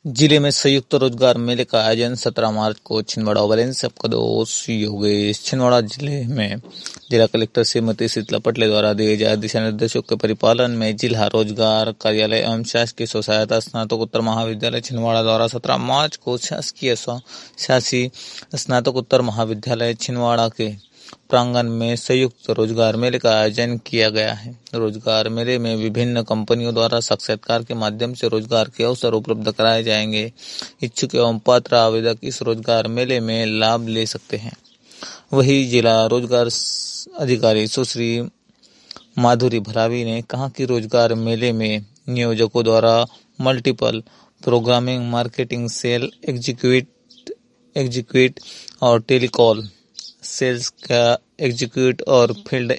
जिले में संयुक्त रोजगार मेले का आयोजन 17 मार्च को छिंदवाड़ा ओवरब्रिज से आपका दोस्त योगेश। छिंदवाड़ा जिले में जिला कलेक्टर श्रीमती शीतला पटले द्वारा दिए गए दिशा निर्देशों के परिपालन में जिला रोजगार कार्यालय एवं शासकीय स्व सहायता स्नातकोत्तर महाविद्यालय छिंदवाड़ा द्वारा 17 मार्च को शासकीय स्नातकोत्तर महाविद्यालय छिंदवाड़ा के प्रांगण में संयुक्त रोजगार मेले का आयोजन किया गया है। रोजगार मेले में विभिन्न कंपनियों द्वारा साक्षात्कार के माध्यम से रोजगार के अवसर उपलब्ध कराए जाएंगे। इच्छुक एवं पात्र आवेदक इस रोजगार मेले में लाभ ले सकते हैं। वही जिला रोजगार अधिकारी सुश्री माधुरी भरावी ने कहा कि रोजगार मेले में नियोजकों द्वारा multiple programming, marketing, sale execute और टेलीकॉल सेल्स का एग्जीक्यूट और फील्ड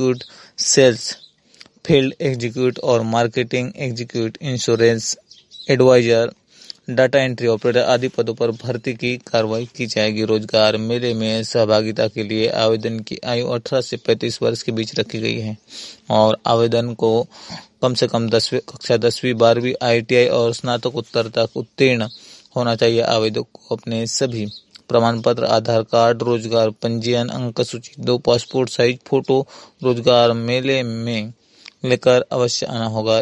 एग्जीक्यूट और marketing execute, insurance advisor, data entry operator आदि पदों पर भर्ती की कार्रवाई की जाएगी। रोजगार मेले में सहभागिता के लिए आवेदन की आयु 18 से 35 वर्ष के बीच रखी गई है और आवेदन को कम से कम कक्षा 10वीं 12वीं ITI और स्नातकोत्तर तक उत्तीर्ण होना चाहिए। आवेदक को अपने सभी प्रमाण पत्र, आधार कार्ड, रोजगार पंजीयन, अंक सूची, 2 पासपोर्ट साइज फोटो रोजगार मेले में लेकर अवश्य आना होगा।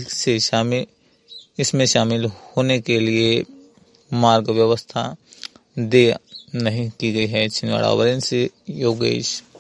इसमें शामिल होने के लिए मार्ग व्यवस्था नहीं की गई है। छिंदवाड़ा ओवरब्रिज से योगेश।